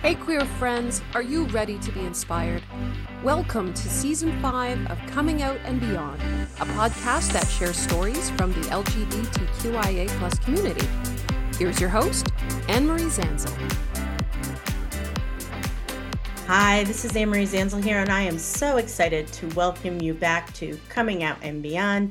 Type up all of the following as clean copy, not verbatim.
Hey queer friends, are you ready to be inspired? Welcome to Season 5 of Coming Out and Beyond, a podcast that shares stories from the LGBTQIA+ community. Here's your host, Anne-Marie Zanzel. Hi, this is Anne-Marie Zanzel here, and I am so excited to welcome you back to Coming Out and Beyond,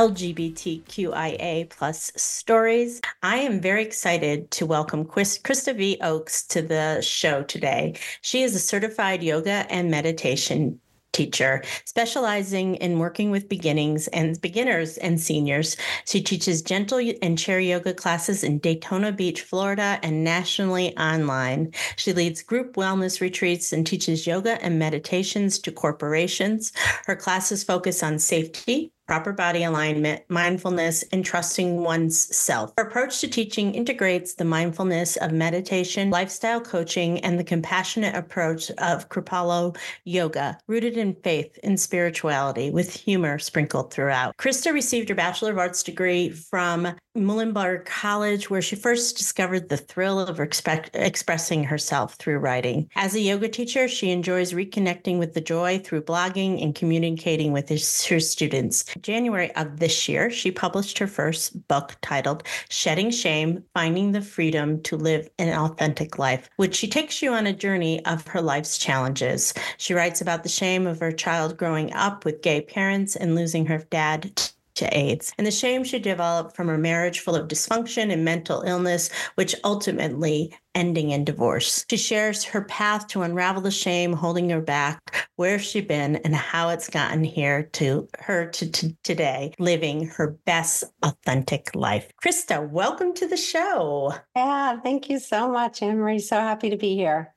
LGBTQIA+ stories. I am very excited to welcome Krista V. Oakes to the show today. She is a certified yoga and meditation teacher specializing in working with beginners and seniors. She teaches gentle and chair yoga classes in Daytona Beach, Florida, and nationally online. She leads group wellness retreats and teaches yoga and meditations to corporations. Her classes focus on safety, proper body alignment, mindfulness, and trusting one's self. Her approach to teaching integrates the mindfulness of meditation, lifestyle coaching, and the compassionate approach of Kripalu yoga, rooted in faith and spirituality, with humor sprinkled throughout. Krista received her Bachelor of Arts degree from Muhlenberg College, where she first discovered the thrill of expressing herself through writing. As a yoga teacher, she enjoys reconnecting with the joy through blogging and communicating with her students. January of this year, she published her first book titled Shedding Shame, Finding the Freedom to Live an Authentic Life, which she takes you on a journey of her life's challenges. She writes about the shame of her child growing up with gay parents and losing her dad to AIDS, and the shame she developed from her marriage full of dysfunction and mental illness, which ultimately ending in divorce. She shares her path to unravel the shame holding her back, where she's been, and how it's gotten here to her to today, living her best authentic life. Krista, welcome to the show. Yeah, thank you so much, Anne-Marie. So happy to be here.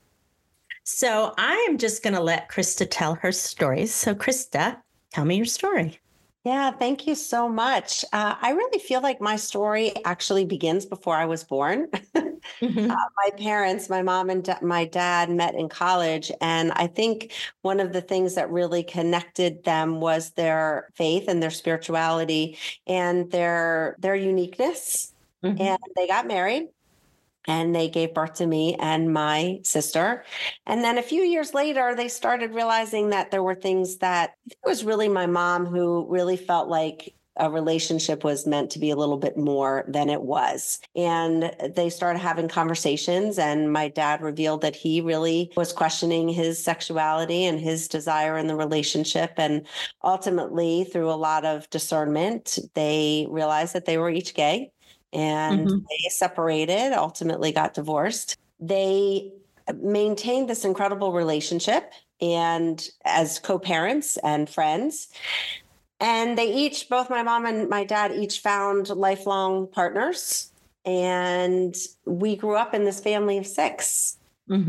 So I am just going to let Krista tell her stories. So Krista, tell me your story. Yeah, thank you so much. I really feel like my story actually begins before I was born. My parents, my mom and my dad met in college. And I think one of the things that really connected them was their faith and their spirituality and their uniqueness. And they got married. And they gave birth to me and my sister. And then a few years later, they started realizing that there were things that it was really my mom who really felt like a relationship was meant to be a little bit more than it was. And they started having conversations, and my dad revealed that he really was questioning his sexuality and his desire in the relationship. And ultimately, through a lot of discernment, they realized that they were each gay. And they separated, ultimately got divorced. They maintained this incredible relationship and as co-parents and friends. And they each, both my mom and my dad, each found lifelong partners. And we grew up in this family of 6.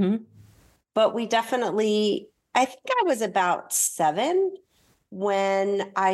But we definitely, I think I was about 7 when I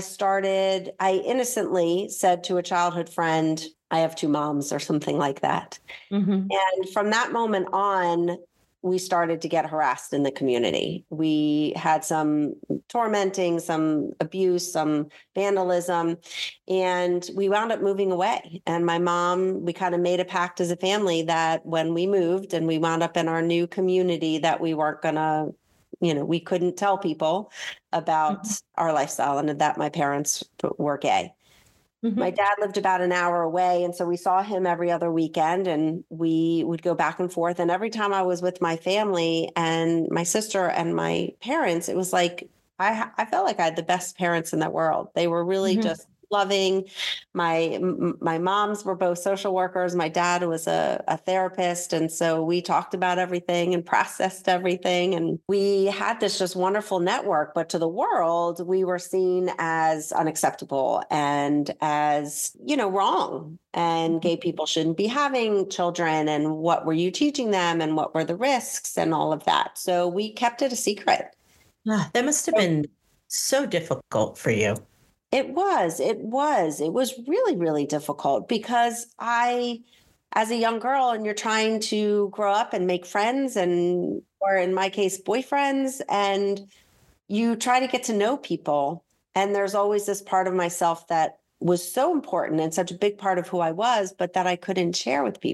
innocently said to a childhood friend, I have 2 moms or something like that. And from that moment on, we started to get harassed in the community. We had some tormenting, some abuse, some vandalism, and we wound up moving away. And my mom, we kind of made a pact as a family that when we moved and we wound up in our new community, that we weren't going to, we couldn't tell people about our lifestyle and that my parents were gay. My dad lived about an hour away. And so we saw him every other weekend and we would go back and forth. And every time I was with my family and my sister and my parents, it was like, I felt like I had the best parents in the world. They were really just loving. My moms were both social workers. My dad was a therapist. And so we talked about everything and processed everything. And we had this just wonderful network. But to the world, we were seen as unacceptable and as, wrong. And gay people shouldn't be having children. And what were you teaching them? And what were the risks and all of that? So we kept it a secret. That must have been so difficult for you. It was really, really difficult because as a young girl, and you're trying to grow up and make friends or in my case, boyfriends, and you try to get to know people. And there's always this part of myself that was so important and such a big part of who I was, but that I couldn't share with people.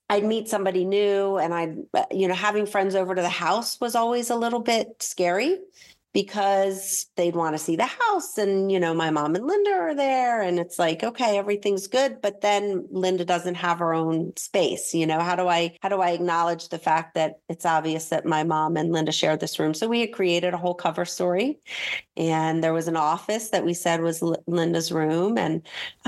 I'd meet somebody new, and having friends over to the house was always a little bit scary because they'd want to see the house, and, my mom and Linda are there, and it's like, okay, everything's good. But then Linda doesn't have her own space. How do I acknowledge the fact that it's obvious that my mom and Linda shared this room? So we had created a whole cover story, and there was an office that we said was Linda's room. And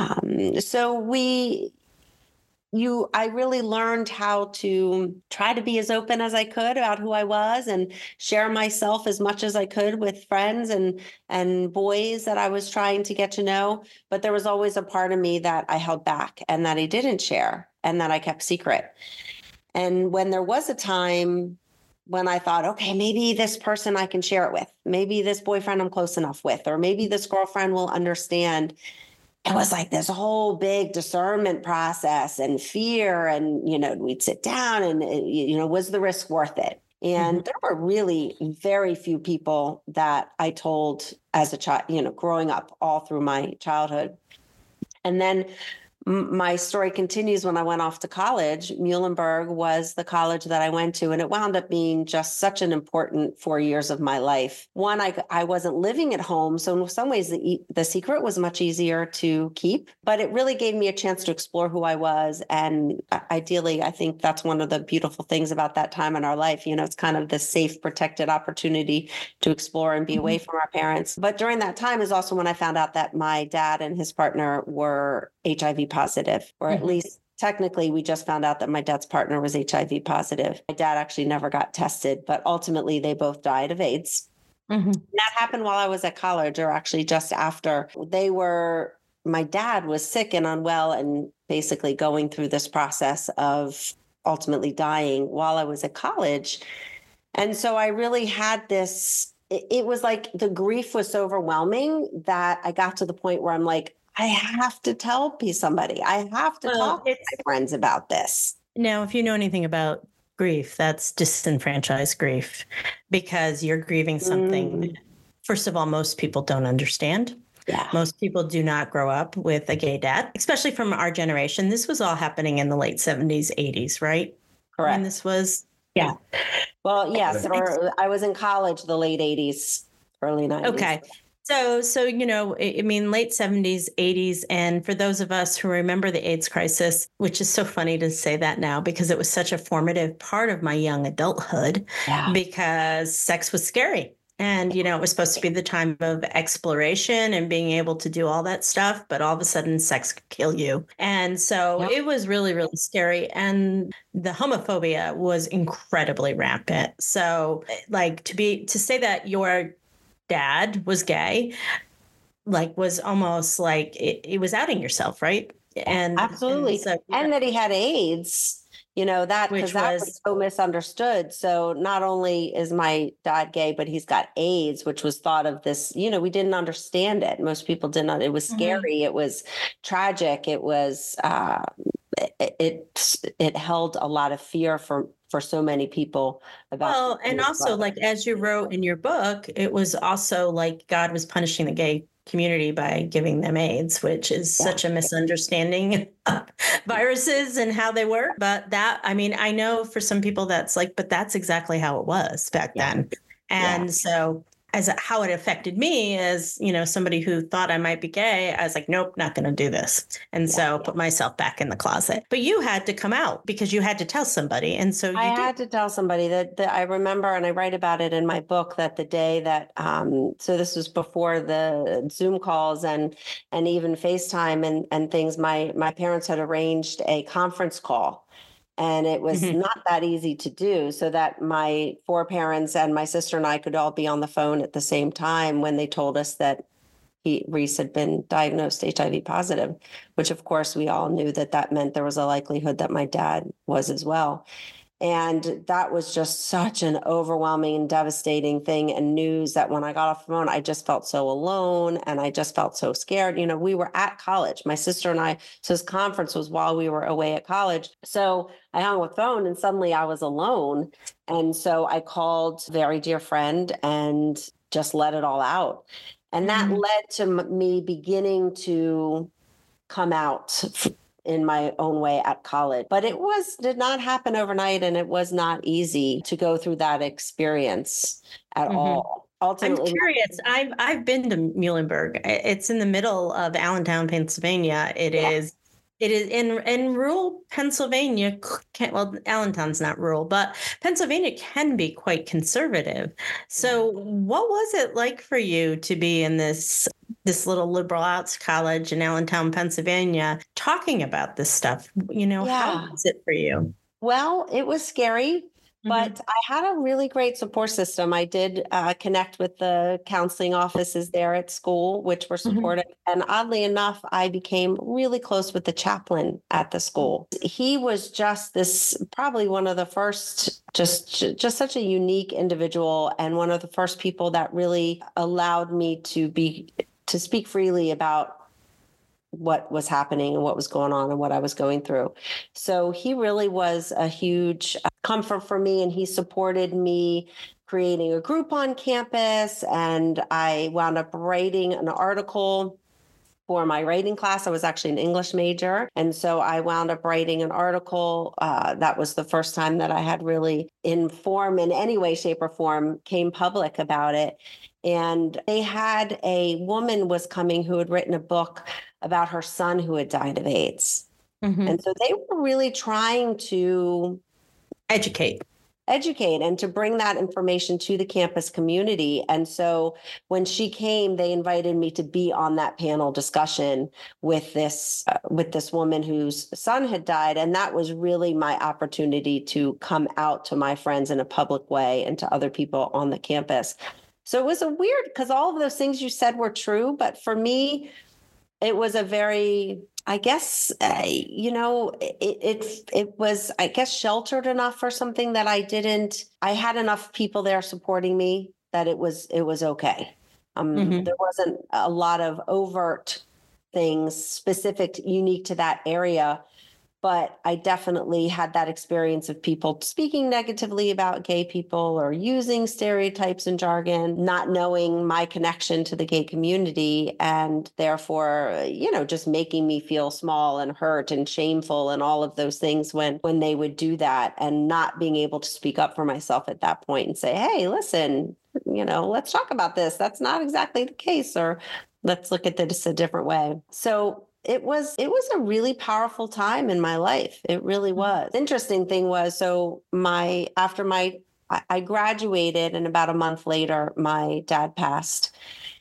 I really learned how to try to be as open as I could about who I was and share myself as much as I could with friends and boys that I was trying to get to know. But there was always a part of me that I held back and that I didn't share and that I kept secret. And when there was a time when I thought, okay, maybe this person I can share it with, maybe this boyfriend I'm close enough with, or maybe this girlfriend will understand. It was like this whole big discernment process and fear. And, we'd sit down and, was the risk worth it? And there were really very few people that I told as a child, growing up all through my childhood. And then my story continues when I went off to college. Muhlenberg was the college that I went to, and it wound up being just such an important 4 years of my life. One, I wasn't living at home, so in some ways the secret was much easier to keep, but it really gave me a chance to explore who I was. And ideally, I think that's one of the beautiful things about that time in our life. It's kind of the safe, protected opportunity to explore and be away from our parents. But during that time is also when I found out that my dad and his partner were HIV positive, or at least technically we just found out that my dad's partner was HIV positive. My dad actually never got tested, but ultimately they both died of AIDS. That happened while I was at college, or actually just after. My dad was sick and unwell and basically going through this process of ultimately dying while I was at college. And so I really had this, it was like the grief was so overwhelming that I got to the point where I'm like, I have to tell somebody. I have to talk to my friends about this. Now, if you know anything about grief, that's disenfranchised grief, because you're grieving something that, first of all, most people don't understand. Yeah. Most people do not grow up with a gay dad, especially from our generation. This was all happening in the late 70s, 80s, right? Correct. And this was, yeah. Well, yes, or I was in college, the late 80s, early 90s. Okay. So, late 70s, 80s. And for those of us who remember the AIDS crisis, which is so funny to say that now because it was such a formative part of my young adulthood, because sex was scary. And, it was supposed to be the time of exploration and being able to do all that stuff. But all of a sudden, sex could kill you. And so it was really, really scary. And the homophobia was incredibly rampant. So to say that your dad was gay, was almost like it was outing yourself, right? And absolutely. And that he had AIDS, that was so misunderstood. So not only is my dad gay, but he's got AIDS, which was thought of this, we didn't understand it. Most people did not. It was scary. It was tragic. It was, it held a lot of fear for so many people about. Well, and also as you wrote in your book, it was also like God was punishing the gay community by giving them AIDS, which is such a misunderstanding of viruses and how they work. But I know for some people but that's exactly how it was back then. And so how it affected me as, somebody who thought I might be gay, I was like, nope, not going to do this. And so put myself back in the closet. But you had to come out because you had to tell somebody. And so I had to tell somebody that I remember, and I write about it in my book, that the day that, so this was before the Zoom calls and even FaceTime and things, my parents had arranged a conference call. And it was not that easy to do, so that my four parents and my sister and I could all be on the phone at the same time when they told us that Reese had been diagnosed HIV positive, which of course we all knew that meant there was a likelihood that my dad was as well. And that was just such an overwhelming and devastating thing and news that when I got off the phone, I just felt so alone and I just felt so scared. We were at college, my sister and I, so this conference was while we were away at college. So I hung up the phone and suddenly I was alone. And so I called a very dear friend and just let it all out. And that led to me beginning to come out in my own way at college. But did not happen overnight, and it was not easy to go through that experience at all. Ultimately, I'm curious. I've been to Muhlenberg. It's in the middle of Allentown, Pennsylvania. It is in rural Pennsylvania. Well, Allentown's not rural, but Pennsylvania can be quite conservative. So, what was it like for you to be in this little liberal arts college in Allentown, Pennsylvania, talking about this stuff? How was it for you? Well, it was scary. But I had a really great support system. I did connect with the counseling offices there at school, which were supportive. And oddly enough, I became really close with the chaplain at the school. He was just probably one of the first, just such a unique individual, and one of the first people that really allowed me to speak freely about what was happening and what was going on and what I was going through. So he really was a huge comfort for me, and he supported me creating a group on campus. And I wound up writing an article for my writing class. I was actually an English major. And so I wound up writing an article. That was the first time that I had really in any way, shape, or form, came public about it. And they had a woman was coming who had written a book about her son who had died of AIDS. And so they were really trying to educate and to bring that information to the campus community. And so when she came, they invited me to be on that panel discussion with this woman whose son had died. And that was really my opportunity to come out to my friends in a public way and to other people on the campus. So it was a weird, because all of those things you said were true, but for me, it was a very, I guess, it was, I guess, sheltered enough for something that I had enough people there supporting me that it was okay. There wasn't a lot of overt things specific, unique to that area. But I definitely had that experience of people speaking negatively about gay people or using stereotypes and jargon, not knowing my connection to the gay community, and therefore, just making me feel small and hurt and shameful and all of those things when they would do that, and not being able to speak up for myself at that point and say, hey, listen, let's talk about this. That's not exactly the case, or let's look at this a different way. So it was a really powerful time in my life. It really was. The interesting thing was, so I graduated, and about a month later, my dad passed.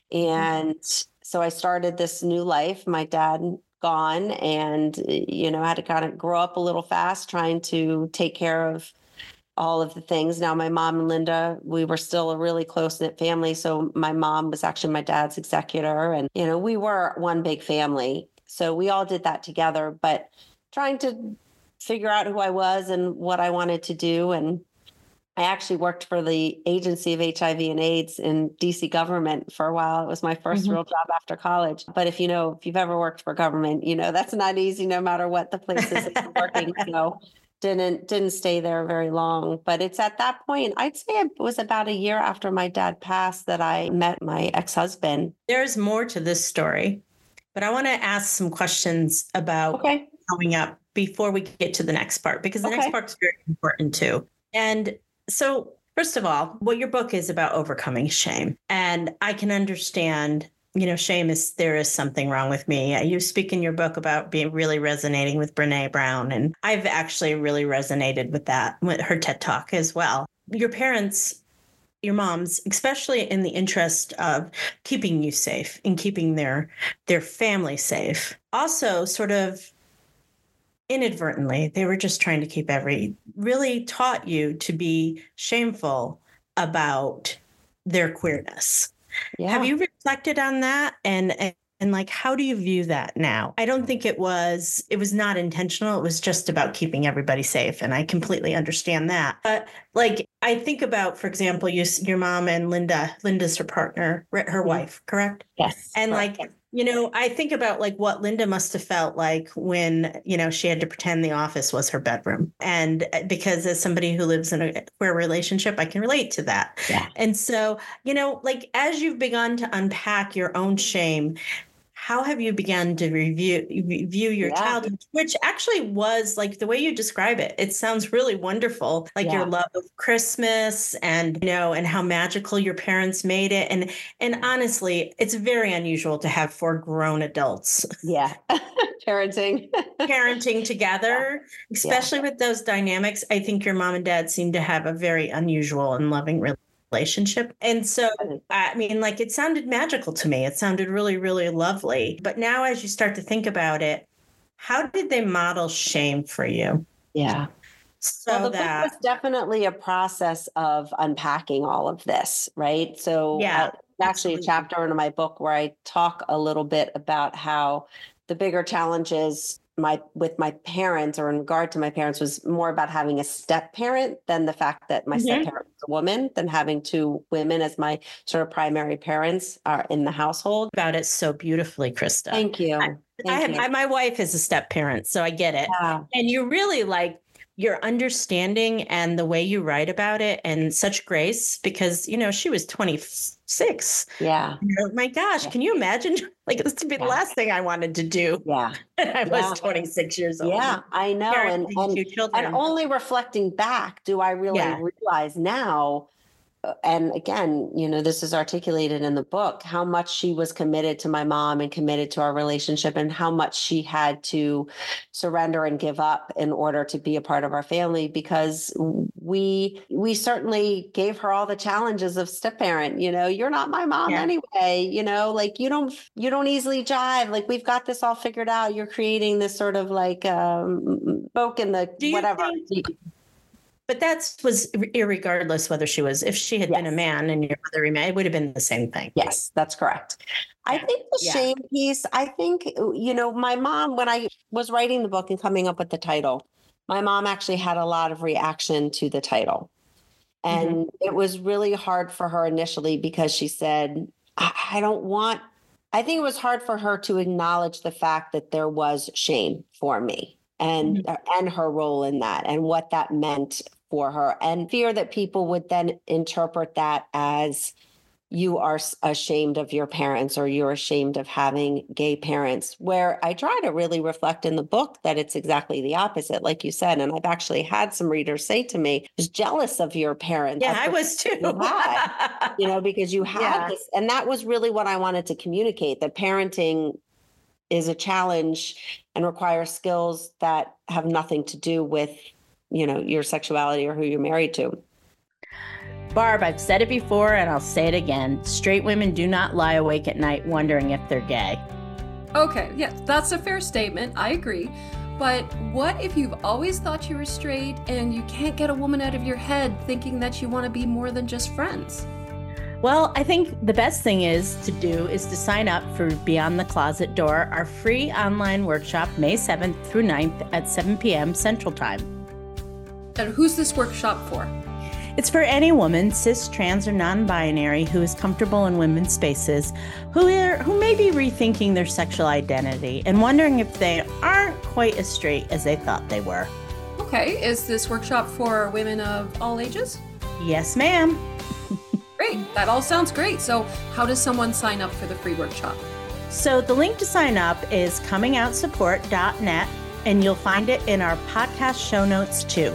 And so I started this new life. My dad gone, and, had to kind of grow up a little fast, trying to take care of all of the things. Now, my mom and Linda, we were still a really close-knit family. So my mom was actually my dad's executor, and, we were one big family. So we all did that together, but trying to figure out who I was and what I wanted to do. And I actually worked for the Agency of HIV and AIDS in DC government for a while. It was my first real job after college. But if you've ever worked for government, that's not easy no matter what the place is that you're working. So didn't stay there very long. But it's at that point, I'd say it was about a year after my dad passed that I met my ex-husband. There's more to this story, but I want to ask some questions about growing up before we get to the next part, because the next part is very important too. And so, first of all, what your book is about overcoming shame. And I can understand, shame there is something wrong with me. You speak in your book about really resonating with Brene Brown. And I've actually really resonated with that, with her TED Talk as well. Your parents, your moms, especially in the interest of keeping you safe and keeping their family safe, also sort of inadvertently, they were just trying to keep really taught you to be shameful about their queerness. Yeah. Have you reflected on that? And like, how do you view that now? I don't think it was not intentional. It was just about keeping everybody safe. And I completely understand that. But like, I think about, for example, your mom and Linda's her partner, her wife, correct? Yes. And correct. Like, I think about like what Linda must have felt like when, she had to pretend the office was her bedroom. And because as somebody who lives in a queer relationship, I can relate to that. Yeah. And so, like as you've begun to unpack your own shame, how have you begun to review your childhood, which actually was like the way you describe it. It sounds really wonderful, like your love of Christmas and, and how magical your parents made it. And honestly, it's very unusual to have 4 grown adults. Yeah. Parenting together, especially with those dynamics. I think your mom and dad seem to have a very unusual and loving relationship. And so, I mean, like it sounded magical to me. It sounded really, really lovely. But now as you start to think about it, how did they model shame for you? Yeah. So the book was definitely a process of unpacking all of this, right? So actually a chapter in my book where I talk a little bit about how the bigger challenges with my parents, or in regard to my parents, was more about having a step parent than the fact that my step parent was a woman, than having 2 women as my sort of primary parents are in the household. About it so beautifully, Krista. Thank you. My wife is a step parent, so I get it. Yeah. And you really like your understanding and the way you write about it, and such grace, because, she was 26. Yeah. My gosh, can you imagine? Like, this would be the last thing I wanted to do. Yeah. I was 26 years old. Yeah, I know. And only reflecting back, do I really realize now, and again, this is articulated in the book, how much she was committed to my mom and committed to our relationship, and how much she had to surrender and give up in order to be a part of our family, because we certainly gave her all the challenges of step parent. You're not my mom anyway, like you don't easily jive. Like, we've got this all figured out. You're creating this sort of like spoke in the whatever. But that was irregardless whether if she had been a man and your mother remained, it would have been the same thing. Yes, that's correct. I think the shame piece, I think, my mom, when I was writing the book and coming up with the title, my mom actually had a lot of reaction to the title. And it was really hard for her initially, because she said, I think it was hard for her to acknowledge the fact that there was shame for me and her role in that, and what that meant for her, and fear that people would then interpret that as you are ashamed of your parents, or you're ashamed of having gay parents, where I try to really reflect in the book that it's exactly the opposite, like you said. And I've actually had some readers say to me, I was jealous of your parents. Yeah, I was too. Because you had this. And that was really what I wanted to communicate, that parenting is a challenge and requires skills that have nothing to do with, your sexuality or who you're married to. Barb, I've said it before and I'll say it again. Straight women do not lie awake at night wondering if they're gay. Okay, yeah, that's a fair statement. I agree. But what if you've always thought you were straight and you can't get a woman out of your head thinking that you want to be more than just friends? Well, I think the best thing is to sign up for Beyond the Closet Door, our free online workshop, May 7th through 9th at 7 p.m. Central Time. And who's this workshop for? It's for any woman, cis, trans, or non-binary, who is comfortable in women's spaces, who may be rethinking their sexual identity and wondering if they aren't quite as straight as they thought they were. Okay, is this workshop for women of all ages? Yes, ma'am. Great, that all sounds great. So how does someone sign up for the free workshop? So the link to sign up is comingoutsuppport.net, and you'll find it in our podcast show notes too.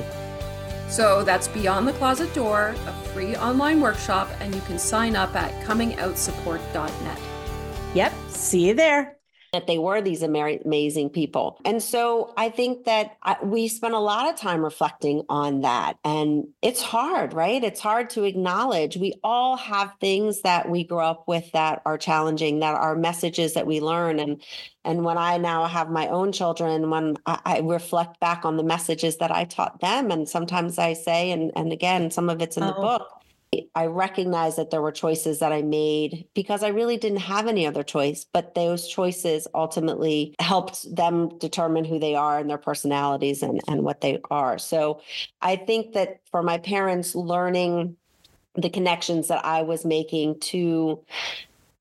So that's Beyond the Closet Door, a free online workshop, and you can sign up at comingoutsuppport.net. Yep, see you there. That they were these amazing people. And so I think that we spent a lot of time reflecting on that. And it's hard, right? It's hard to acknowledge. We all have things that we grew up with that are challenging, that are messages that we learn. And when I now have my own children, when I reflect back on the messages that I taught them, and sometimes I say, and again, some of it's in the book, I recognize that there were choices that I made because I really didn't have any other choice, but those choices ultimately helped them determine who they are and their personalities and what they are. So I think that for my parents, learning the connections that I was making to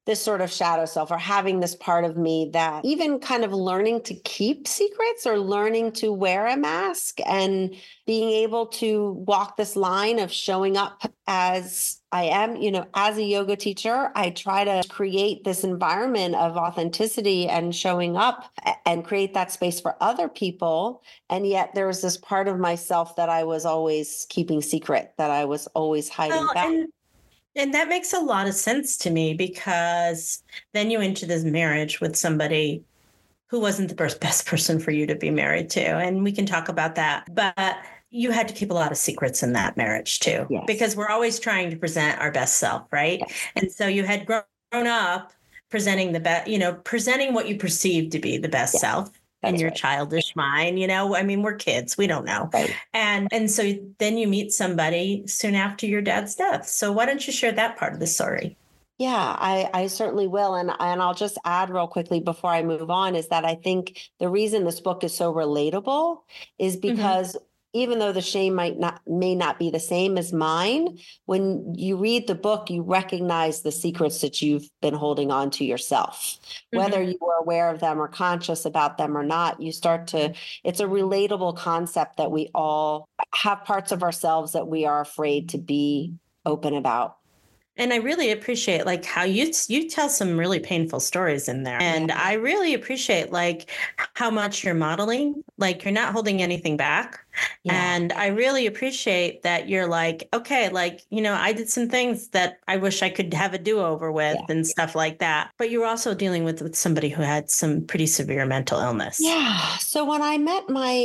this sort of shadow self, or having this part of me that even kind of learning to keep secrets or learning to wear a mask and being able to walk this line of showing up as I am, as a yoga teacher. I try to create this environment of authenticity and showing up and create that space for other people. And yet there was this part of myself that I was always keeping secret, that I was always hiding back. And that makes a lot of sense to me, because then you enter this marriage with somebody who wasn't the best person for you to be married to. And we can talk about that. But you had to keep a lot of secrets in that marriage too, Yes. because we're always trying to present our best self, right? Yes. And so you had grown up presenting the best, presenting what you perceive to be the best self. In your childish mind, we're kids, we don't know. Right. And so then you meet somebody soon after your dad's death. So why don't you share that part of the story? Yeah, I certainly will. And I'll just add real quickly before I move on is that I think the reason this book is so relatable is because even though the shame may not be the same as mine, when you read the book, you recognize the secrets that you've been holding on to yourself, whether you are aware of them or conscious about them or not. It's a relatable concept that we all have parts of ourselves that we are afraid to be open about. And I really appreciate how you tell some really painful stories in there. And I really appreciate how much you're modeling, you're not holding anything back. Yeah. And I really appreciate that you're okay, I did some things that I wish I could have a do-over with and stuff like that. But you were also dealing with somebody who had some pretty severe mental illness. Yeah. So when I met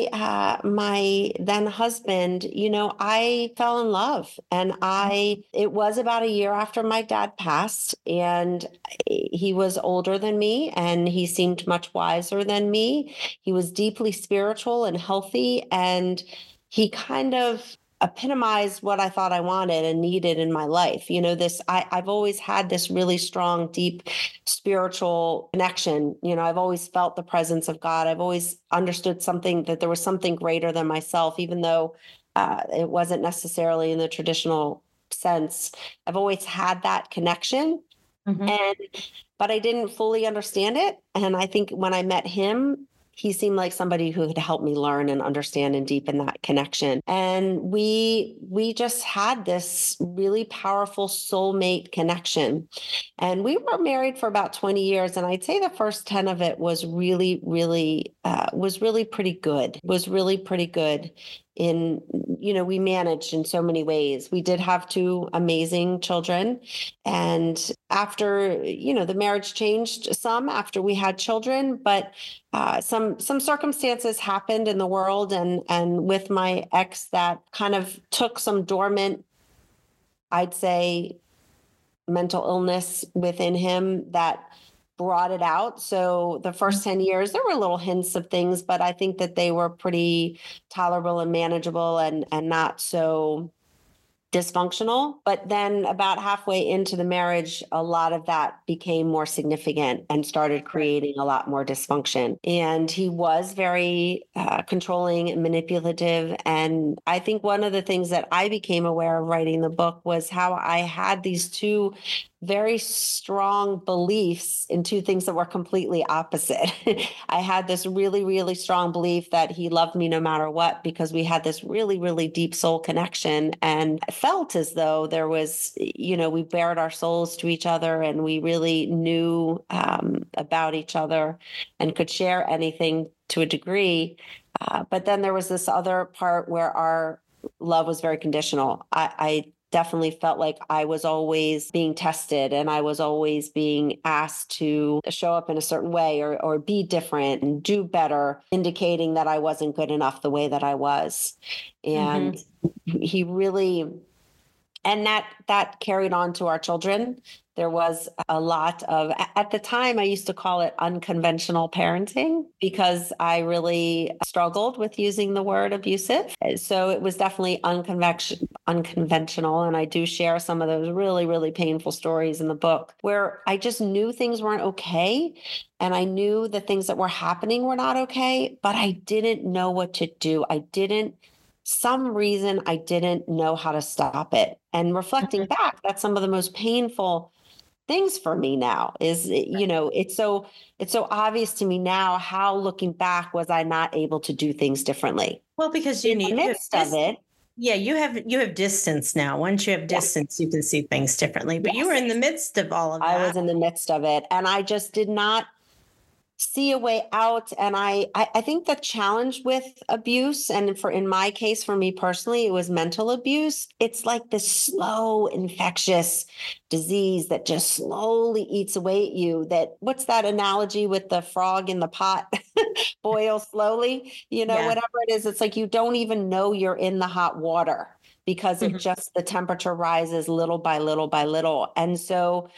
my then husband, I fell in love, and it was about a year after my dad passed, and he was older than me, and he seemed much wiser than me. He was deeply spiritual and healthy, and he kind of epitomized what I thought I wanted and needed in my life. I've always had this really strong, deep spiritual connection. I've always felt the presence of God. I've always understood that there was something greater than myself, even though it wasn't necessarily in the traditional sense. I've always had that connection. But I didn't fully understand it. And I think when I met him, he seemed like somebody who could help me learn and understand and deepen that connection. And we just had this really powerful soulmate connection. And we were married for about 20 years. And I'd say the first 10 of it was really, really pretty good. Was really pretty good. We managed in so many ways. We did have 2 amazing children. And after, the marriage changed some after we had children, but some circumstances happened in the world and with my ex that kind of took some dormant, I'd say, mental illness within him that brought it out. So the first 10 years, there were little hints of things, but I think that they were pretty tolerable and manageable and not so dysfunctional. But then about halfway into the marriage, a lot of that became more significant and started creating a lot more dysfunction. And he was very controlling and manipulative. And I think one of the things that I became aware of writing the book was how I had these 2 very strong beliefs in 2 things that were completely opposite. I had this really, really strong belief that he loved me no matter what, because we had this really, really deep soul connection. And I felt as though there was, we bared our souls to each other and we really knew about each other and could share anything to a degree. But then there was this other part where our love was very conditional. I definitely felt like I was always being tested and I was always being asked to show up in a certain way or be different and do better, indicating that I wasn't good enough the way that I was. And he really, and that carried on to our children. There was a lot of, at the time, I used to call it unconventional parenting because I really struggled with using the word abusive. So it was definitely unconventional. And I do share some of those really, really painful stories in the book where I just knew things weren't okay. And I knew the things that were happening were not okay, but I didn't know what to do. Some reason I didn't know how to stop it. And reflecting back, that's some of the most painful things for me now. It's so obvious to me now how, looking back, was I not able to do things differently? Well, because In the midst of it. Yeah, you have distance now. Once you have distance, you can see things differently. But you were in the midst of all of that. I was in the midst of it, and I just did not see a way out. And I think the challenge with abuse, and in my case, for me personally, it was mental abuse. It's like this slow, infectious disease that just slowly eats away at you. What's that analogy with the frog in the pot? Boil slowly, whatever it is. It's like you don't even know you're in the hot water because the temperature rises little by little by little. And so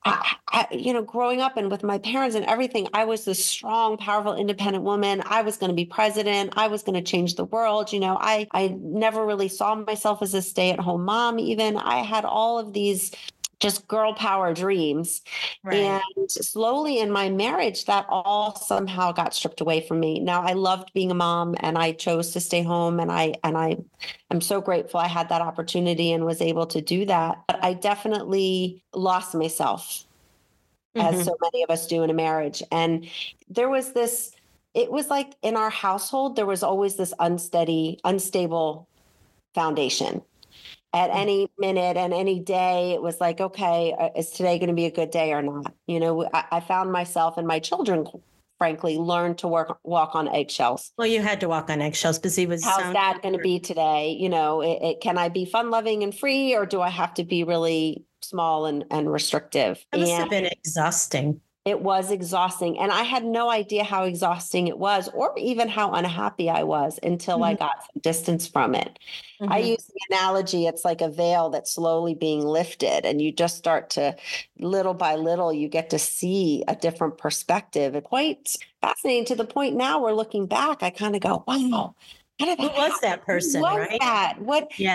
growing up and with my parents and everything, I was this strong, powerful, independent woman. I was going to be president. I was going to change the world. I never really saw myself as a stay-at-home mom. Even I had all of these just girl power dreams. Right. And slowly in my marriage, that all somehow got stripped away from me. Now, I loved being a mom and I chose to stay home, and I'm so grateful I had that opportunity and was able to do that. But I definitely lost myself, as so many of us do in a marriage. And it was like in our household, there was always this unstable foundation. At any minute and any day, it was like, okay, is today going to be a good day or not? I found myself, and my children, frankly, learned to walk on eggshells. Well, you had to walk on eggshells because he was. How's that going to be today? Can I be fun loving and free, or do I have to be really small and restrictive? It must have been exhausting. It was exhausting. And I had no idea how exhausting it was, or even how unhappy I was, until I got some distance from it. I use the analogy, it's like a veil that's slowly being lifted, and you just start to, little by little, you get to see a different perspective. It's quite fascinating, to the point now we're looking back, I kind of go, wow. Who was that person, right? What? Yeah.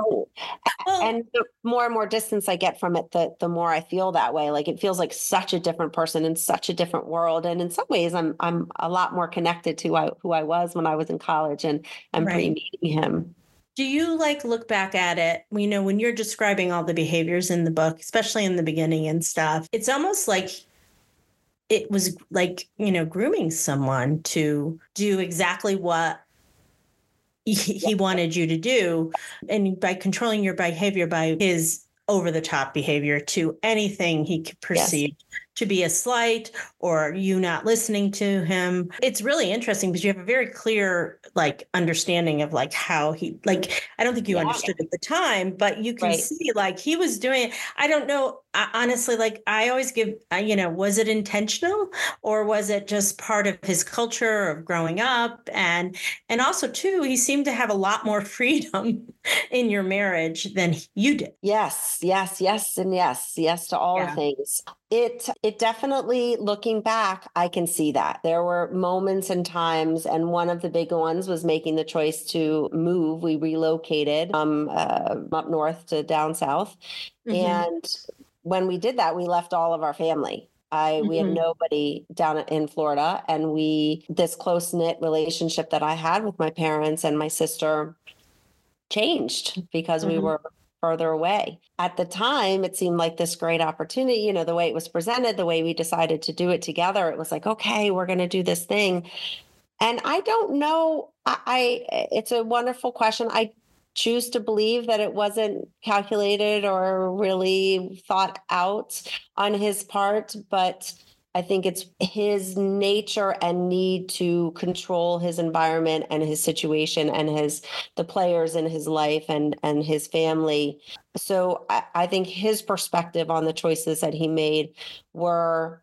And the more and more distance I get from it, the more I feel that way. Like, it feels like such a different person in such a different world. And in some ways, I'm a lot more connected to who I was when I was in college and pre-meeting him. Do you look back at it, when you're describing all the behaviors in the book, especially in the beginning and stuff, it's almost like it was like, grooming someone to do exactly what he wanted you to do, and by controlling your behavior, by his over-the-top behavior, to anything he could perceive to be a slight or you not listening to him. It's really interesting because you have a very clear understanding of how he, I don't think you understood at the time, but you can see he was doing it. I don't know. Honestly, I always give, was it intentional, or was it just part of his culture of growing up? And also too, he seemed to have a lot more freedom in your marriage than you did. Yes, and yes to all the things. It definitely, looking back, I can see that there were moments and times, and one of the big ones was making the choice to move. We relocated from up north to down south. And when we did that, we left all of our family. We had nobody down in Florida, and this close-knit relationship that I had with my parents and my sister changed because we were further away. At the time, it seemed like this great opportunity, the way it was presented, the way we decided to do it together. It was like, okay, we're going to do this thing. And I don't know, it's a wonderful question. I choose to believe that it wasn't calculated or really thought out on his part, but I think it's his nature and need to control his environment and his situation and the players in his life and his family. So I think his perspective on the choices that he made were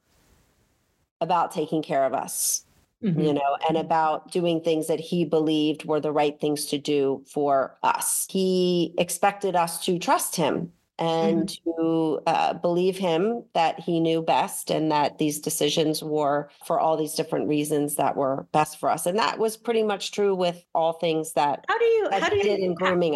about taking care of us, and about doing things that he believed were the right things to do for us. He expected us to trust him and to believe him that he knew best, and that these decisions were for all these different reasons that were best for us. And that was pretty much true with all things that he did in grooming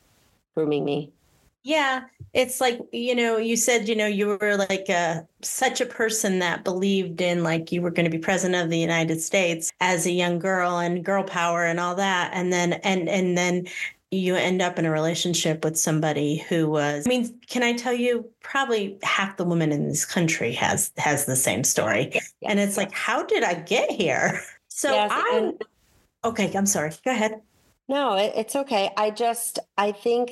me. Yeah. It's you said, you were such a person that believed in you were going to be president of the United States as a young girl and girl power and all that. And then, you end up in a relationship with somebody who was, I mean, can I tell you, probably half the women in this country has the same story. Yes, and it's like, how did I get here? So yes, okay, I'm sorry. Go ahead. No, it's okay. I think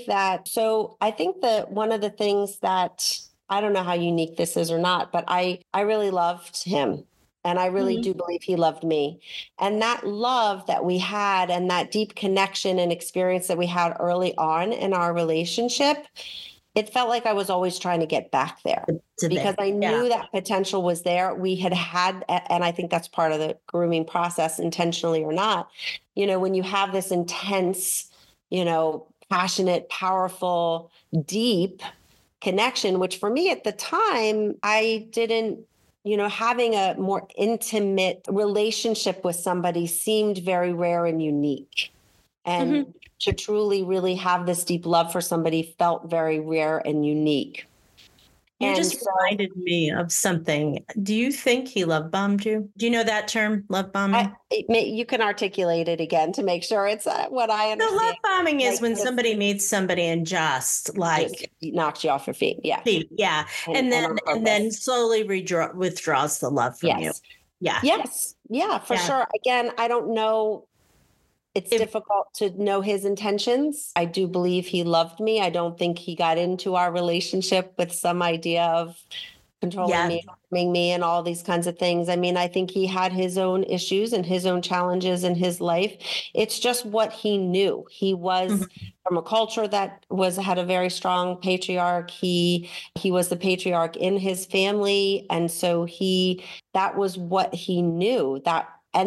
that one of the things that, I don't know how unique this is or not, but I really loved him. And I really do believe he loved me. And that love that we had and that deep connection and experience that we had early on in our relationship, it felt like I was always trying to get back there because I knew that potential was there. We had, and I think that's part of the grooming process, intentionally or not. You know, when you have this intense, passionate, powerful, deep connection, which for me at the time, I didn't, having a more intimate relationship with somebody seemed very rare and unique. And to truly really have this deep love for somebody felt very rare and unique. You just reminded me of something. Do you think he love bombed you? Do you know that term, love bombing? You can articulate it again to make sure it's what I understand. So love bombing is when somebody meets somebody and just knocks you off your feet. Yeah. Yeah. And then slowly withdraws the love from you. Yeah. Yes. Yeah, for sure. Again, I don't know. It's difficult to know his intentions. I do believe he loved me. I don't think he got into our relationship with some idea of controlling me, harming me, and all these kinds of things. I mean, I think he had his own issues and his own challenges in his life. It's just what he knew. He was from a culture that had a very strong patriarch. He was the patriarch in his family. And so that was what he knew. That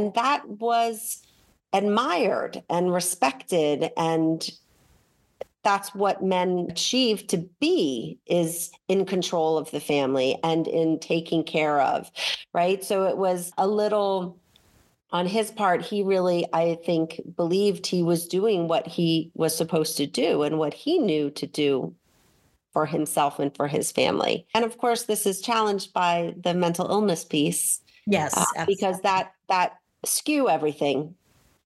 was admired and respected, and that's what men achieve to be, is in control of the family and in taking care of, right? So it was a little on his part. He really, I think, believed he was doing what he was supposed to do and what he knew to do for himself and for his family. And of course, this is challenged by the mental illness piece. Yes, because that skew everything.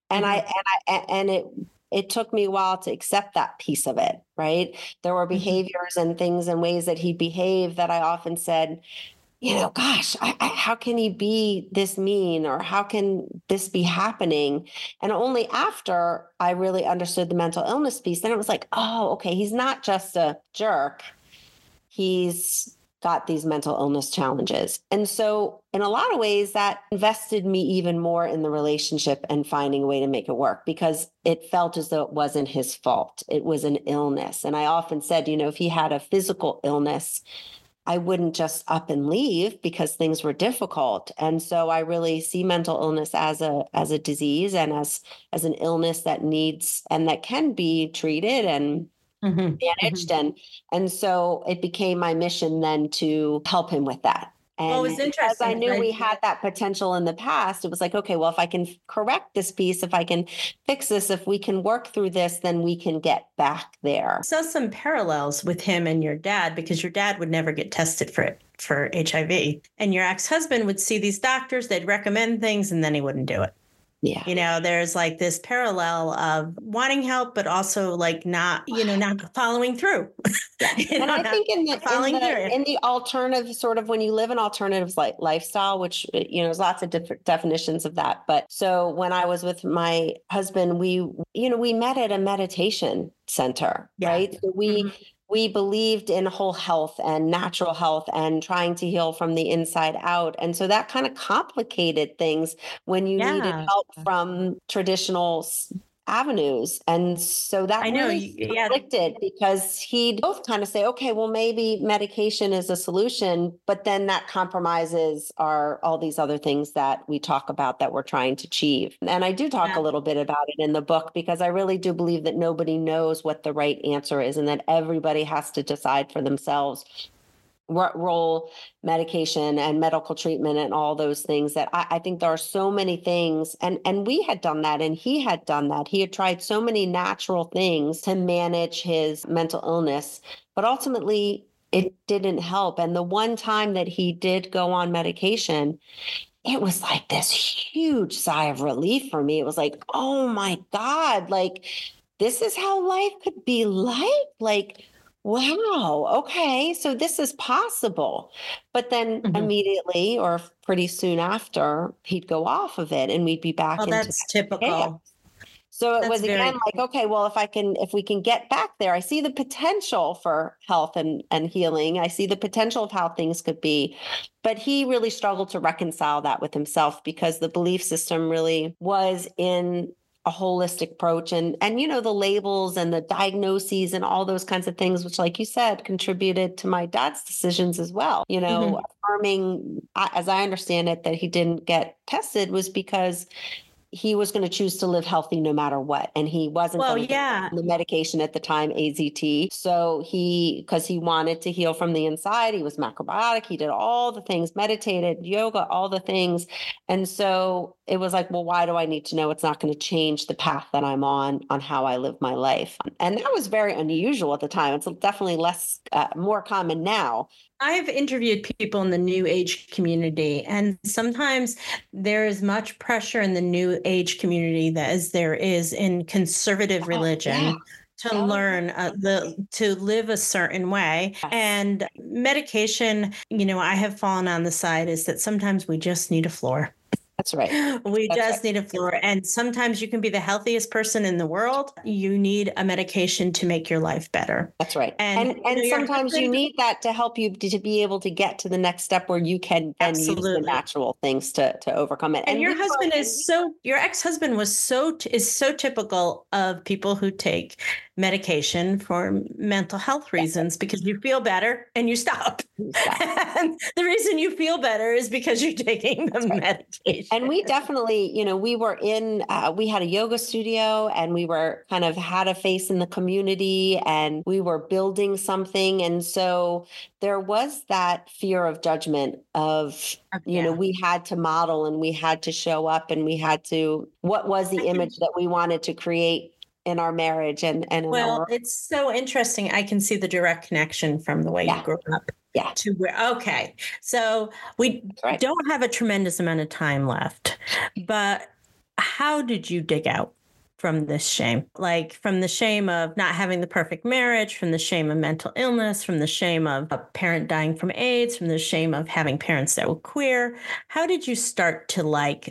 And it took me a while to accept that piece of it, right? There were behaviors and things and ways that he behaved that I often said, gosh, how can he be this mean, or how can this be happening? And only after I really understood the mental illness piece, then it was like, oh, okay, he's not just a jerk. He's got these mental illness challenges. And so in a lot of ways, that invested me even more in the relationship and finding a way to make it work, because it felt as though it wasn't his fault. It was an illness. And I often said, if he had a physical illness, I wouldn't just up and leave because things were difficult. And so I really see mental illness as a disease and as an illness that needs and that can be treated and managed. And so it became my mission then to help him with that. And it was interesting. Because I knew we had that potential in the past, it was like, okay, well, if I can correct this piece, if I can fix this, if we can work through this, then we can get back there. So some parallels with him and your dad, because your dad would never get tested for HIV. And your ex-husband would see these doctors, they'd recommend things, and then he wouldn't do it. Yeah. There's like this parallel of wanting help, but also like not following through. And I think in the alternative, sort of when you live an alternative lifestyle, which, there's lots of different definitions of that. But so when I was with my husband, we met at a meditation center, right? So we believed in whole health and natural health and trying to heal from the inside out. And so that kind of complicated things when you needed help from traditional avenues. And so that conflicted because he'd both kind of say, okay, well, maybe medication is a solution, but then that compromises all these other things that we talk about that we're trying to achieve. And I do talk a little bit about it in the book, because I really do believe that nobody knows what the right answer is and that everybody has to decide for themselves what role medication and medical treatment and all those things. That I think there are so many things, and we had done that and he had done that. He had tried so many natural things to manage his mental illness, but ultimately it didn't help. And the one time that he did go on medication, it was like this huge sigh of relief for me. It was like, oh my God, like this is how life could be like, wow, okay, so this is possible. But then immediately or pretty soon after, he'd go off of it and we'd be back Well, into that's that chaos. typical. So it That's was again very like, okay, well, if we can get back there, I see the potential for health and healing. I see the potential of how things could be. But he really struggled to reconcile that with himself because the belief system really was in a holistic approach and the labels and the diagnoses and all those kinds of things, which, like you said, contributed to my dad's decisions as well. Affirming, as I understand it, that he didn't get tested was because he was going to choose to live healthy no matter what. And he wasn't going to take the medication at the time, AZT. So because he wanted to heal from the inside, he was macrobiotic. He did all the things, meditated, yoga, all the things. And so it was like, well, why do I need to know? It's not going to change the path that I'm on how I live my life. And that was very unusual at the time. It's definitely more common now. I've interviewed people in the New Age community, and sometimes there is much pressure in the New Age community as there is in conservative religion to learn to live a certain way. And medication, I have fallen on the side is that sometimes we just need a floor. That's right. We just need a floor. And sometimes you can be the healthiest person in the world. You need a medication to make your life better. That's right. And sometimes you need that to help you to be able to get to the next step where you can then use the natural things to overcome it. And your husband your ex-husband is so typical of people who take medication for mental health reasons because you feel better and you stop. And the reason you feel better is because you're taking the medication. And we definitely, we were we had a yoga studio and we were kind of had a face in the community and we were building something. And so there was that fear of judgment of, we had to model and we had to show up and we had to, what was the image that we wanted to create in our marriage and it's so interesting. I can see the direct connection from the way you grew up. Yeah. To where, okay. So we don't have a tremendous amount of time left, but how did you dig out from this shame? Like from the shame of not having the perfect marriage, from the shame of mental illness, from the shame of a parent dying from AIDS, from the shame of having parents that were queer. How did you start to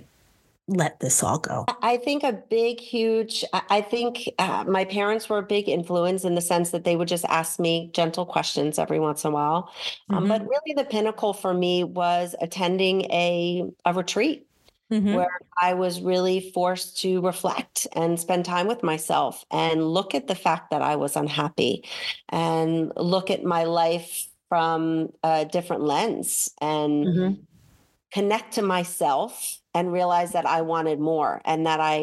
let this all go? I think my parents were a big influence in the sense that they would just ask me gentle questions every once in a while. But really the pinnacle for me was attending a retreat where I was really forced to reflect and spend time with myself and look at the fact that I was unhappy and look at my life from a different lens and connect to myself and realize that I wanted more and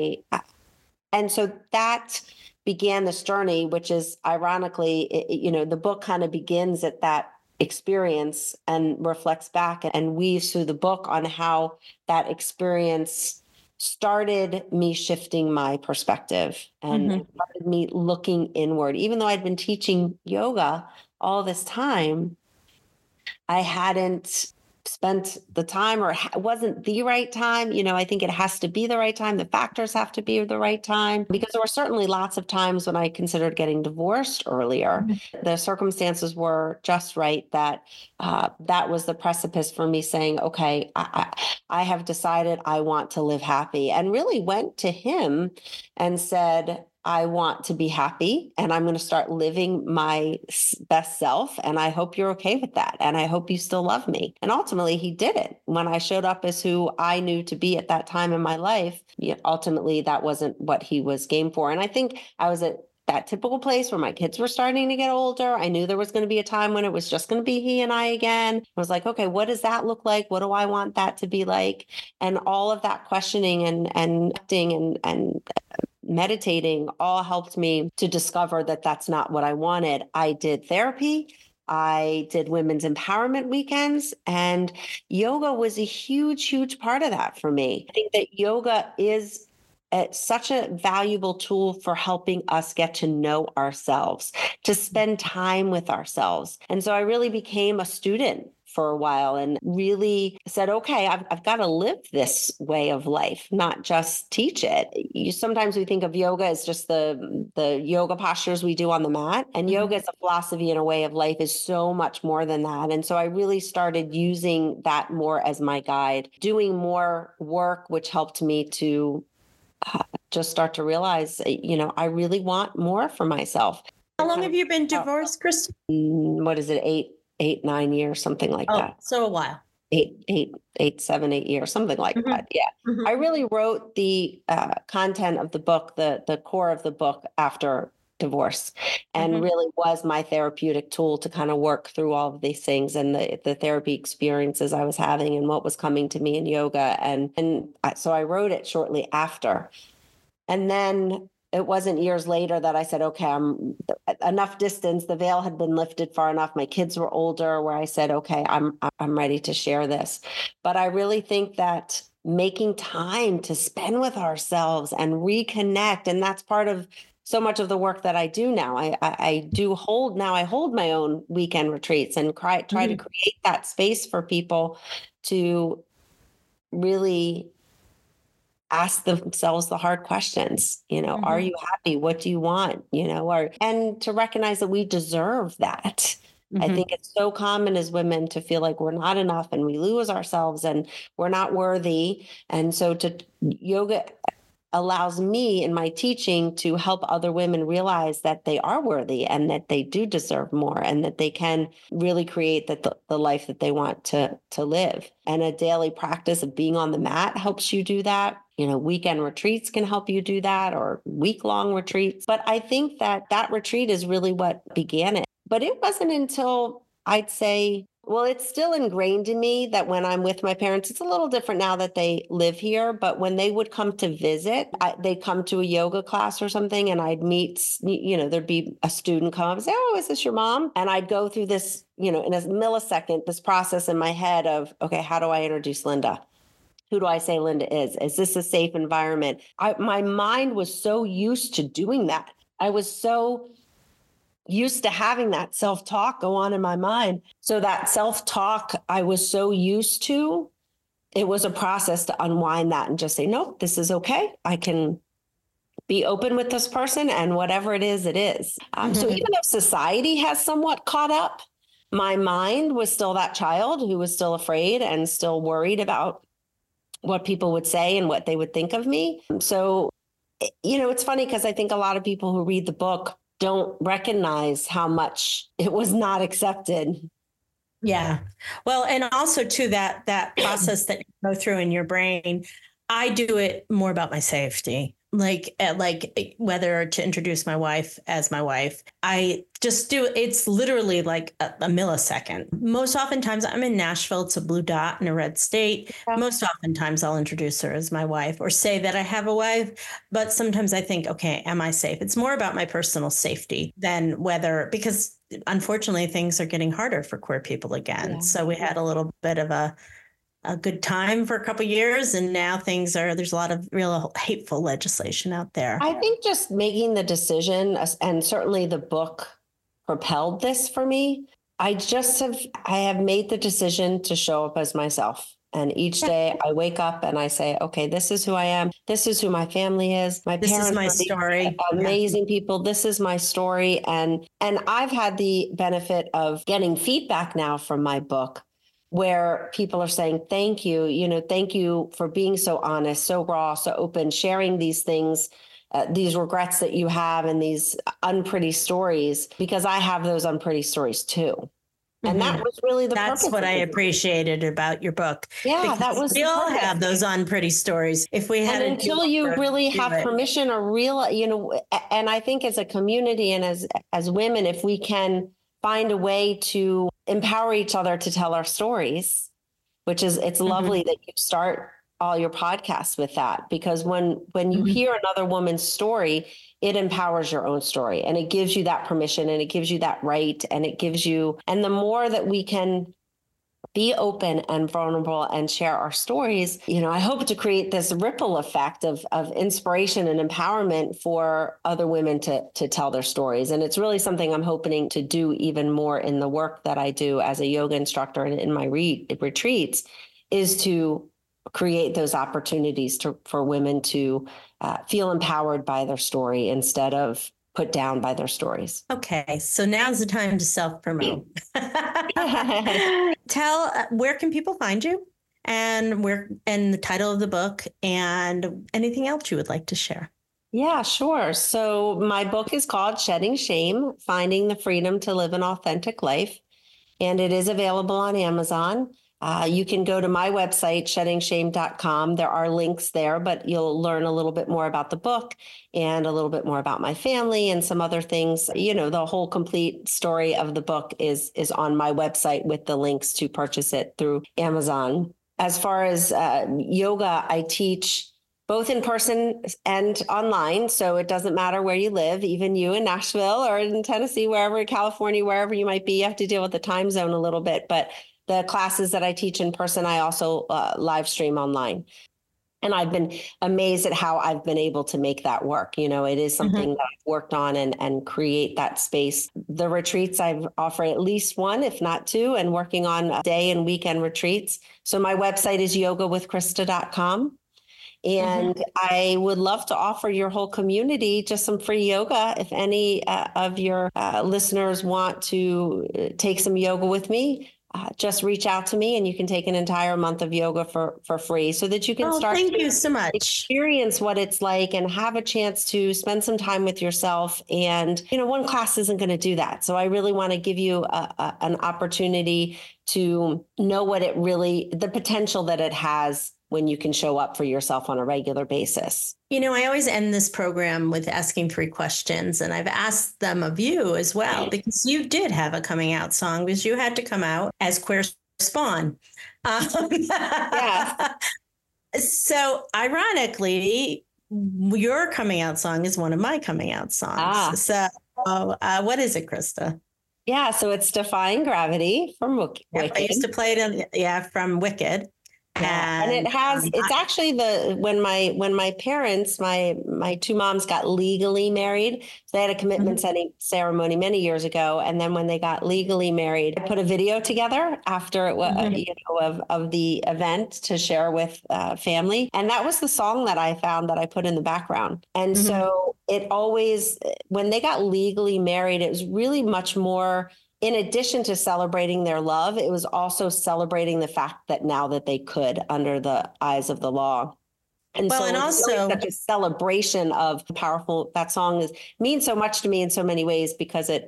and so that began this journey, which is ironically, the book kind of begins at that experience and reflects back and weaves through the book on how that experience started me shifting my perspective and started me looking inward. Even though I'd been teaching yoga all this time, I hadn't spent the time or it wasn't the right time. I think it has to be the right time. The factors have to be the right time because there were certainly lots of times when I considered getting divorced earlier. The circumstances were just right that that was the precipice for me saying, okay, I have decided I want to live happy, and really went to him and said, I want to be happy and I'm going to start living my best self. And I hope you're okay with that. And I hope you still love me. And ultimately he did it. When I showed up as who I knew to be at that time in my life, ultimately that wasn't what he was game for. And I think I was at that typical place where my kids were starting to get older. I knew there was going to be a time when it was just going to be he and I again. I was like, okay, what does that look like? What do I want that to be like? And all of that questioning and meditating all helped me to discover that that's not what I wanted. I did therapy. I did women's empowerment weekends, and yoga was a huge, huge part of that for me. I think that yoga is such a valuable tool for helping us get to know ourselves, to spend time with ourselves. And so I really became a student for a while and really said, okay, I've got to live this way of life, not just teach it. Sometimes we think of yoga as just the yoga postures we do on the mat, and yoga as a philosophy and a way of life is so much more than that. And so I really started using that more as my guide, doing more work, which helped me to just start to realize, I really want more for myself. How long have you been divorced, Chris? What is it? 9 years, something like that. So a while. 7, 8 years, something like that. Yeah. I really wrote the content of the book, the core of the book after divorce, and really was my therapeutic tool to kind of work through all of these things and the therapy experiences I was having and what was coming to me in yoga. So I wrote it shortly after. And then it wasn't years later that I said, okay, I'm enough distance. The veil had been lifted far enough. My kids were older, where I said, okay, I'm ready to share this. But I really think that making time to spend with ourselves and reconnect, and that's part of so much of the work that I do now. I hold my own weekend retreats and try to create that space for people to really ask themselves the hard questions. Are you happy? What do you want? And to recognize that we deserve that. I think it's so common as women to feel like we're not enough and we lose ourselves and we're not worthy. And so yoga allows me in my teaching to help other women realize that they are worthy and that they do deserve more and that they can really create the life that they want to live. And a daily practice of being on the mat helps you do that. Weekend retreats can help you do that, or week-long retreats. But I think that retreat is really what began it. But it wasn't until I'd say, well, it's still ingrained in me that when I'm with my parents, it's a little different now that they live here. But when they would come to visit, they'd come to a yoga class or something, and I'd meet, there'd be a student come up and say, oh, is this your mom? And I'd go through this, in a millisecond, this process in my head of, okay, how do I introduce Linda? Who do I say Linda is? Is this a safe environment? My mind was so used to doing that. I was so used to having that self-talk go on in my mind. So that self-talk I was so used to, it was a process to unwind that and just say, nope, this is okay. I can be open with this person, and whatever it is, it is. So even if society has somewhat caught up, my mind was still that child who was still afraid and still worried about what people would say and what they would think of me. So, it's funny because I think a lot of people who read the book don't recognize how much it was not accepted. Yeah. Well, and also too, that process that you go through in your brain, I do it more about my safety. Like whether to introduce my wife as my wife, I just do. It's literally like a millisecond. Most oftentimes I'm in Nashville. It's a blue dot in a red state. Yeah. Most oftentimes I'll introduce her as my wife or say that I have a wife. But sometimes I think, okay, am I safe? It's more about my personal safety than because unfortunately things are getting harder for queer people again. Yeah. So we had a little bit of a good time for a couple of years. And now there's a lot of real hateful legislation out there. I think just making the decision, and certainly the book propelled this for me. I have made the decision to show up as myself. And each day I wake up and I say, okay, this is who I am. This is who my family is. This is my story. Amazing people. This is my story. And I've had the benefit of getting feedback now from my book, where people are saying, thank you for being so honest, so raw, so open, sharing these things, these regrets that you have and these unpretty stories, because I have those unpretty stories too. And that was really That's what I appreciated about your book. Yeah, that was. We all have those unpretty stories. If we had until you really have permission or real, and I think as a community and as women, if we can find a way to empower each other to tell our stories, it's lovely that you start all your podcasts with that, because when you hear another woman's story, it empowers your own story, and it gives you that permission, and it gives you that right, and the more that we can be open and vulnerable and share our stories, I hope to create this ripple effect of inspiration and empowerment for other women to tell their stories. And it's really something I'm hoping to do even more in the work that I do as a yoga instructor and in my retreats, is to create those opportunities for women to feel empowered by their story instead of put down by their stories. Okay, so now's the time to self-promote. Tell where can people find you, and the title of the book, and anything else you would like to share. Yeah, sure. So my book is called Shedding Shame: Finding the Freedom to Live an Authentic Life, and it is available on Amazon. You can go to my website, sheddingshame.com. There are links there, but you'll learn a little bit more about the book and a little bit more about my family and some other things. The whole complete story of the book is on my website with the links to purchase it through Amazon. As far as yoga, I teach both in person and online. So it doesn't matter where you live, even you in Nashville or in Tennessee, wherever, California, wherever you might be, you have to deal with the time zone a little bit. But the classes that I teach in person, I also live stream online. And I've been amazed at how I've been able to make that work. It is something that I've worked on and create that space. The retreats, I've offered at least one, if not two, and working on day and weekend retreats. So my website is yogawithkrista.com. And I would love to offer your whole community just some free yoga. If any of your listeners want to take some yoga with me, just reach out to me and you can take an entire month of yoga for free, so that you can start thank you so much. Experience what it's like and have a chance to spend some time with yourself. And, one class isn't going to do that. So I really want to give you an opportunity to know what the potential that it has when you can show up for yourself on a regular basis. I always end this program with asking 3 questions, and I've asked them of you as well, because you did have a coming out song, because you had to come out as queer spawn. Yes. So ironically, your coming out song is one of my coming out songs. So what is it, Krista? Yeah, so it's Defying Gravity from Wicked. I used to play it from Wicked. And it's actually when my parents, my 2 moms got legally married, so they had a commitment ceremony many years ago. And then when they got legally married, I put a video together after it was, of the event to share with family. And that was the song that I found that I put in the background. And so it always, when they got legally married, it was really much more, in addition to celebrating their love, it was also celebrating the fact that now that they could under the eyes of the law. And also really such a celebration of powerful, that song means so much to me in so many ways, because it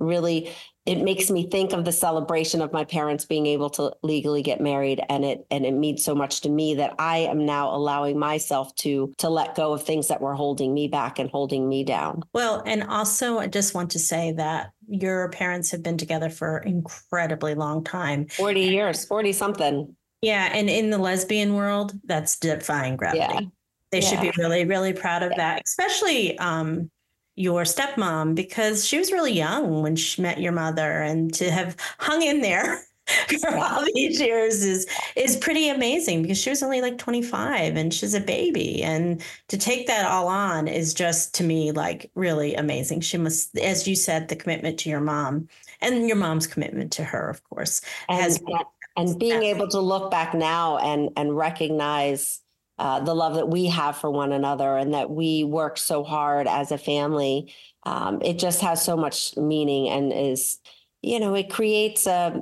makes me think of the celebration of my parents being able to legally get married. And it means so much to me that I am now allowing myself to let go of things that were holding me back and holding me down. Well, and also I just want to say that your parents have been together for an incredibly long time. 40 years, 40 something. Yeah. And in the lesbian world, that's defying gravity. Yeah. They should be really, really proud of that, especially your stepmom, because she was really young when she met your mother, and to have hung in there for all these years is pretty amazing, because she was only like 25 and she's a baby. And to take that all on is just, to me, like really amazing. She must, as you said, the commitment to your mom and your mom's commitment to her, of course, and being able to look back now and recognize the love that we have for one another, and that we work so hard as a family. It just has so much meaning, and is, it creates it's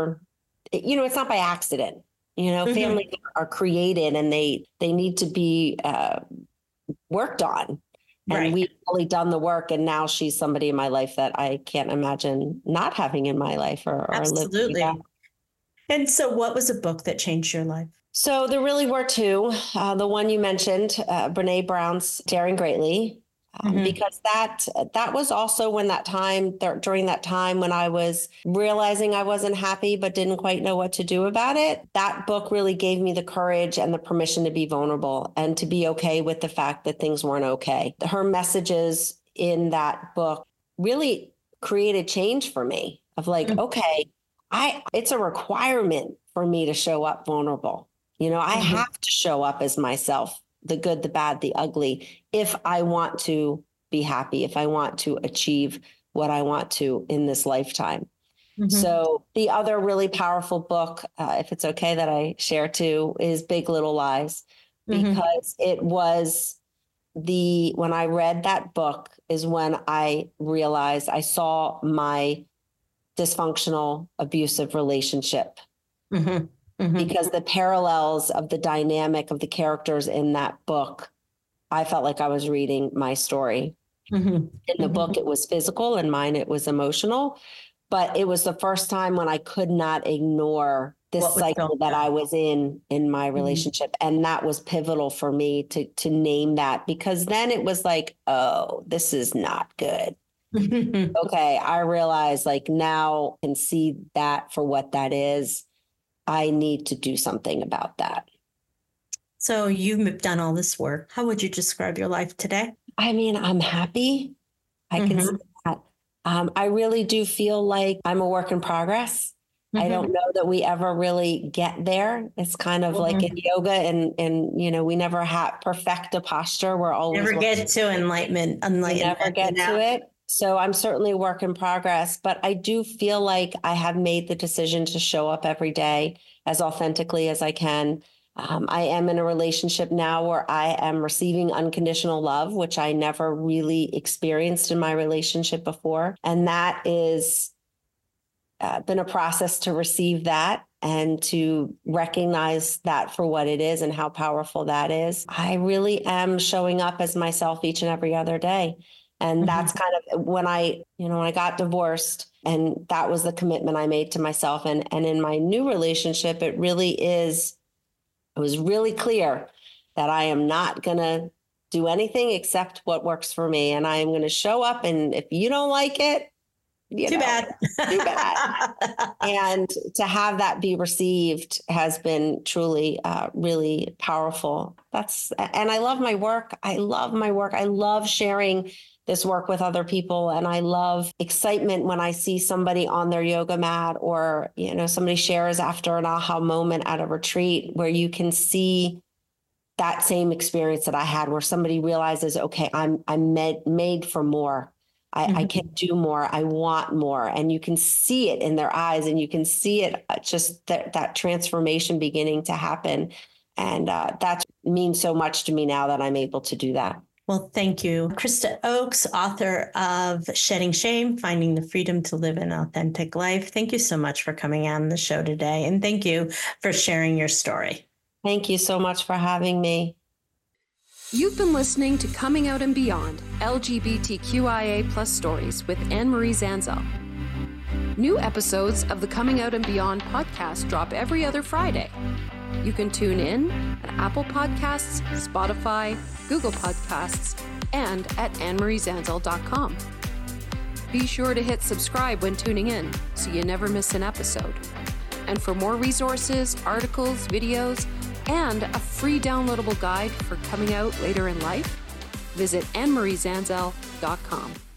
not by accident. Families are created, and they need to be worked on. And we've really done the work. And now she's somebody in my life that I can't imagine not having in my life or Absolutely. living. And so what was a book that changed your life? So there really were 2. The one you mentioned, Brene Brown's Daring Greatly, because that was also during that time when I was realizing I wasn't happy, but didn't quite know what to do about it. That book really gave me the courage and the permission to be vulnerable and to be okay with the fact that things weren't okay. Her messages in that book really created change for me of like, okay, it's a requirement for me to show up vulnerable. You know, I have to show up as myself, the good, the bad, the ugly, if I want to be happy, if I want to achieve what I want to in this lifetime. So the other really powerful book, if it's okay that I share too, is Big Little Lies, because it was when I read that book is when I realized I saw my dysfunctional, abusive relationship. Because the parallels of the dynamic of the characters in that book, I felt like I was reading my story. In the book, it was physical, and mine, it was emotional. But it was the first time when I could not ignore this cycle that I was in my relationship. And that was pivotal for me to name that, because then it was like, oh, this is not good. Okay, I realize like now I can see that for what that is. I need to do something about that. So you've done all this work. How would you describe your life today? I mean, I'm happy. I can see that. I really do feel like I'm a work in progress. I don't know that we ever really get there. It's kind of like in yoga and, you know, we never perfect a posture. We're always never get to enlightenment. Never get to it. So I'm certainly a work in progress, but I do feel like I have made the decision to show up every day as authentically as I can. I am in a relationship now where I am receiving unconditional love, which I never really experienced in my relationship before. And that is been a process to receive that and to recognize that for what it is and how powerful that is. I really am showing up as myself each and every other day. And that's kind of when I got divorced, and that was the commitment I made to myself. And in my new relationship, it was really clear that I am not going to do anything except what works for me. And I am going to show up. And if you don't like it, too bad. And to have that be received has been truly, really powerful. And I love my work. I love sharing this work with other people. And I love excitement when I see somebody on their yoga mat, or, you know, somebody shares after an aha moment at a retreat where you can see that same experience that I had, where somebody realizes, okay, I'm made for more. I can do more. I want more. And you can see it in their eyes, and you can see it just that transformation beginning to happen. And that means so much to me now that I'm able to do that. Well, thank you. Krista Oakes, author of Shedding Shame, Finding the Freedom to Live an Authentic Life. Thank you so much for coming on the show today. And thank you for sharing your story. Thank you so much for having me. You've been listening to Coming Out and Beyond, LGBTQIA+ stories with Anne-Marie Zanzel. New episodes of the Coming Out and Beyond podcast drop every other Friday. You can tune in at Apple Podcasts, Spotify, Google Podcasts, and at annemariezanzel.com. Be sure to hit subscribe when tuning in so you never miss an episode. And for more resources, articles, videos, and a free downloadable guide for coming out later in life, visit annemariezanzel.com.